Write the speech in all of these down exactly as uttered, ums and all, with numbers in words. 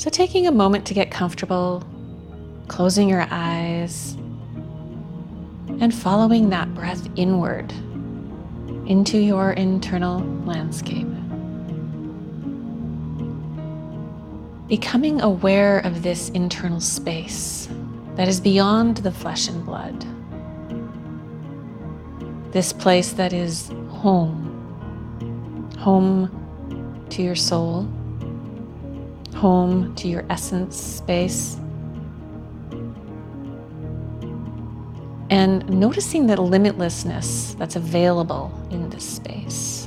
So taking a moment to get comfortable, closing your eyes, and following that breath inward into your internal landscape. Becoming aware of this internal space that is beyond the flesh and blood. This place that is home. Home to your soul. Home to your essence space. And noticing the limitlessness that's available in this space.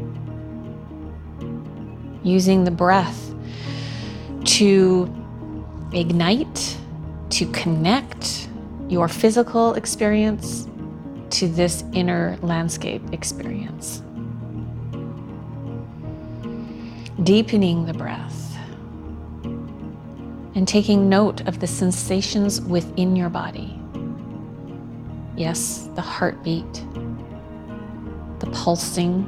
Using the breath to ignite, to connect your physical experience to this inner landscape experience. Deepening the breath and taking note of the sensations within your body. Yes, the heartbeat, the pulsing,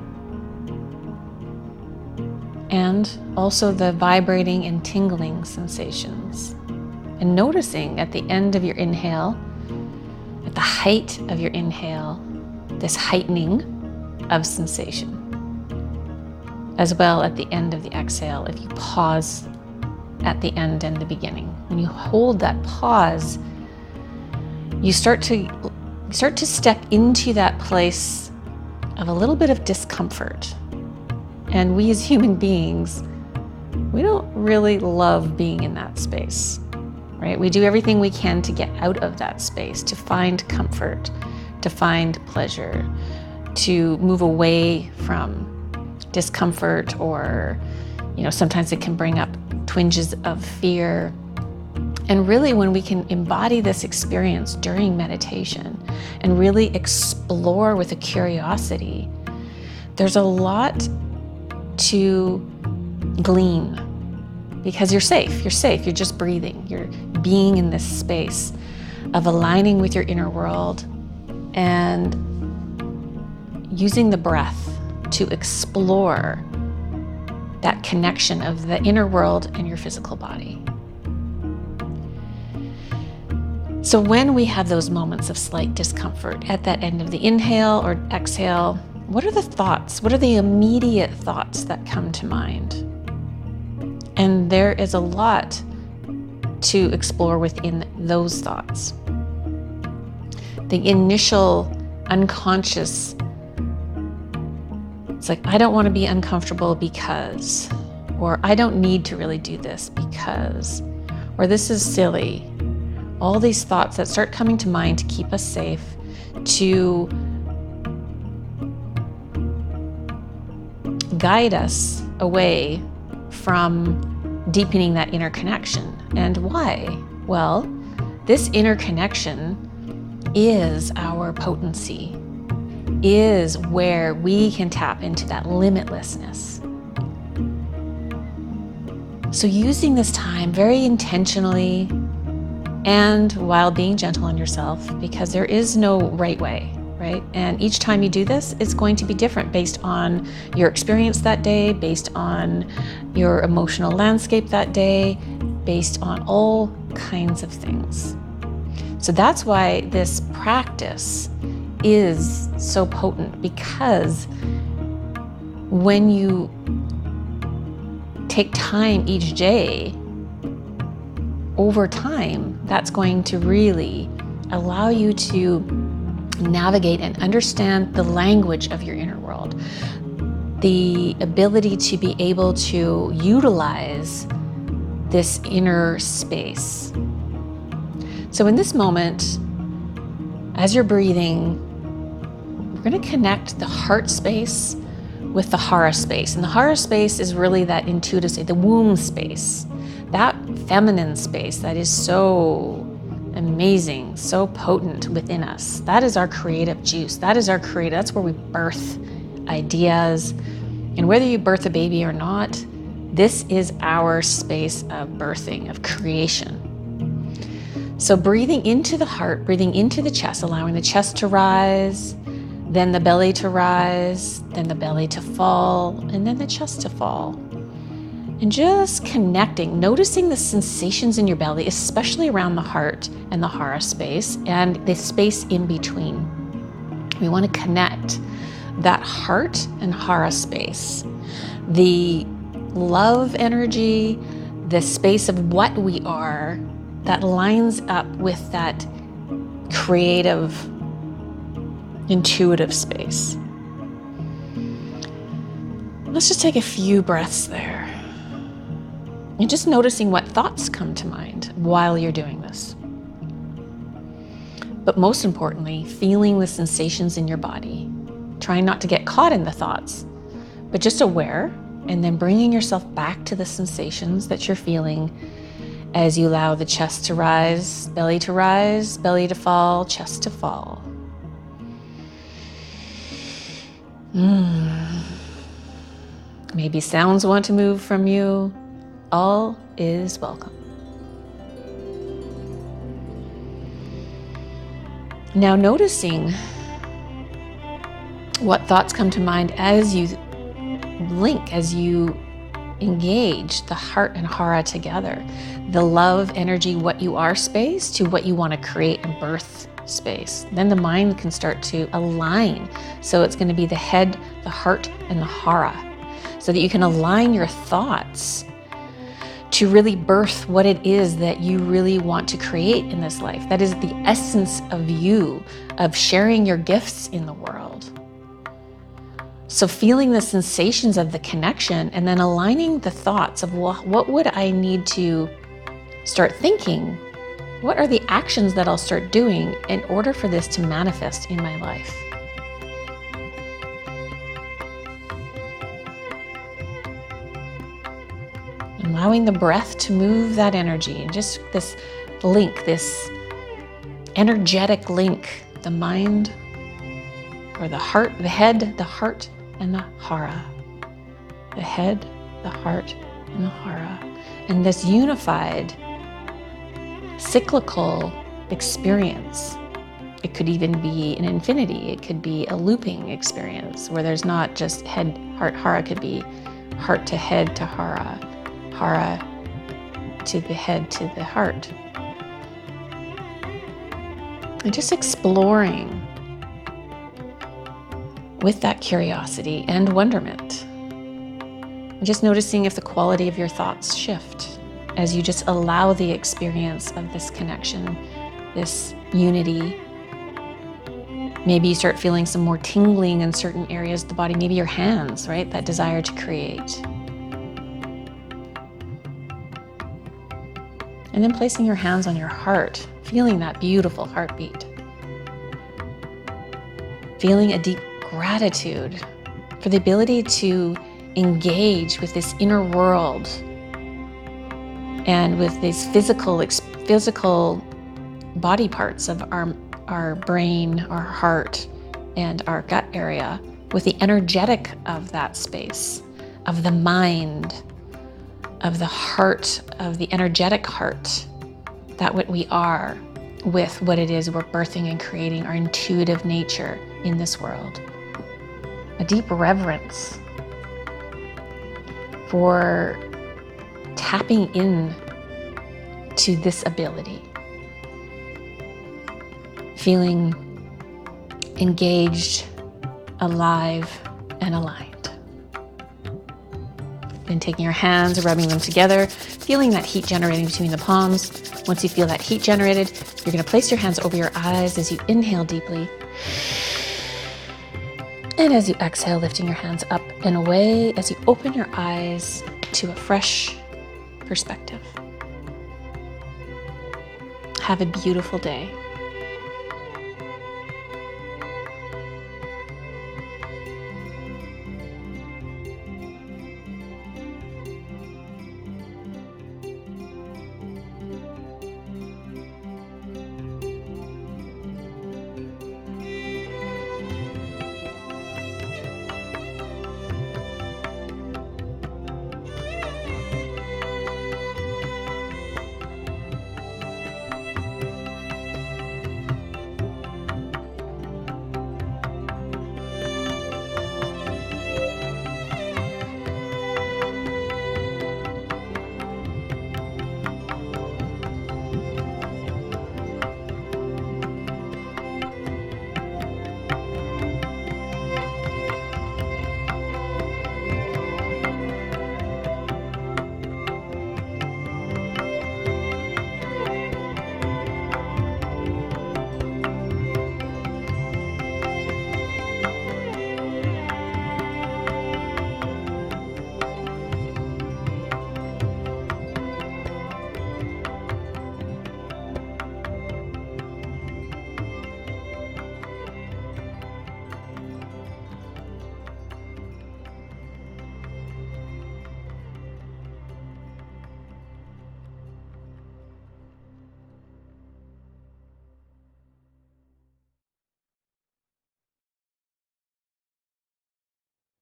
and also the vibrating and tingling sensations. And noticing at the end of your inhale, at the height of your inhale, this heightening of sensation. As well at the end of the exhale, if you pause at the end and the beginning. When you hold that pause, you start to start to step into that place of a little bit of discomfort. And we as human beings, we don't really love being in that space, right? We do everything we can to get out of that space, to find comfort, to find pleasure, to move away from discomfort, or, you know, sometimes it can bring up twinges of fear. And really, when we can embody this experience during meditation and really explore with a curiosity, there's a lot to glean because you're safe. You're safe. You're just breathing. You're being in this space of aligning with your inner world and using the breath to explore that connection of the inner world and your physical body. So when we have those moments of slight discomfort at that end of the inhale or exhale, what are the thoughts? What are the immediate thoughts that come to mind? And there is a lot to explore within those thoughts. The initial unconscious, it's like, I don't want to be uncomfortable because, or I don't need to really do this because, or this is silly. All these thoughts that start coming to mind to keep us safe, to guide us away from deepening that inner connection. And why? Well, this inner connection is our potency, is where we can tap into that limitlessness. So using this time very intentionally and while being gentle on yourself, because there is no right way, right? And each time you do this, it's going to be different based on your experience that day, based on your emotional landscape that day, based on all kinds of things. So that's why this practice is so potent, because when you take time each day, over time, that's going to really allow you to navigate and understand the language of your inner world, the ability to be able to utilize this inner space. So in this moment, as you're breathing, we're going to connect the heart space with the hara space. And the hara space is really that intuitive space, the womb space, that feminine space that is so amazing, so potent within us. That is our creative juice. That is our creative, that's where we birth ideas. And whether you birth a baby or not, this is our space of birthing, of creation. So breathing into the heart, breathing into the chest, allowing the chest to rise, then the belly to rise, then the belly to fall, and then the chest to fall. And just connecting, noticing the sensations in your belly, especially around the heart and the hara space and the space in between. We want to connect that heart and hara space, the love energy, the space of what we are that lines up with that creative, intuitive space. Let's just take a few breaths there. And just noticing what thoughts come to mind while you're doing this. But most importantly, feeling the sensations in your body. Trying not to get caught in the thoughts, but just aware, and then bringing yourself back to the sensations that you're feeling as you allow the chest to rise, belly to rise, belly to fall, chest to fall. Mm. Maybe sounds want to move from you. All is welcome. Now noticing what thoughts come to mind as you link, as you engage the heart and hara together. The love energy, what you are space to what you want to create and birth space. Then the mind can start to align. So it's going to be the head, the heart, and the hara. So that you can align your thoughts to really birth what it is that you really want to create in this life. That is the essence of you, of sharing your gifts in the world. So feeling the sensations of the connection and then aligning the thoughts of, well, what would I need to start thinking? What are the actions that I'll start doing in order for this to manifest in my life? Allowing the breath to move that energy and just this link, this energetic link, the mind or the heart, the head, the heart, and the hara. The head, the heart, and the hara. And this unified, cyclical experience. It could even be an infinity. It could be a looping experience where there's not just head, heart, hara. Could be heart to head to hara. Hara to the head, to the heart. And just exploring with that curiosity and wonderment. And just noticing if the quality of your thoughts shift as you just allow the experience of this connection, this unity. Maybe you start feeling some more tingling in certain areas of the body, maybe your hands, right? That desire to create. And then placing your hands on your heart, feeling that beautiful heartbeat. Feeling a deep gratitude for the ability to engage with this inner world and with these physical, physical body parts of our, our brain, our heart, and our gut area, with the energetic of that space, of the mind, of the heart, of the energetic heart, that what we are with what it is we're birthing and creating, our intuitive nature in this world. A deep reverence for tapping in to this ability. Feeling engaged, alive, and aligned. And taking your hands, rubbing them together, feeling that heat generating between the palms. Once you feel that heat generated, you're going to place your hands over your eyes as you inhale deeply. And as you exhale, lifting your hands up and away as you open your eyes to a fresh perspective. Have a beautiful day.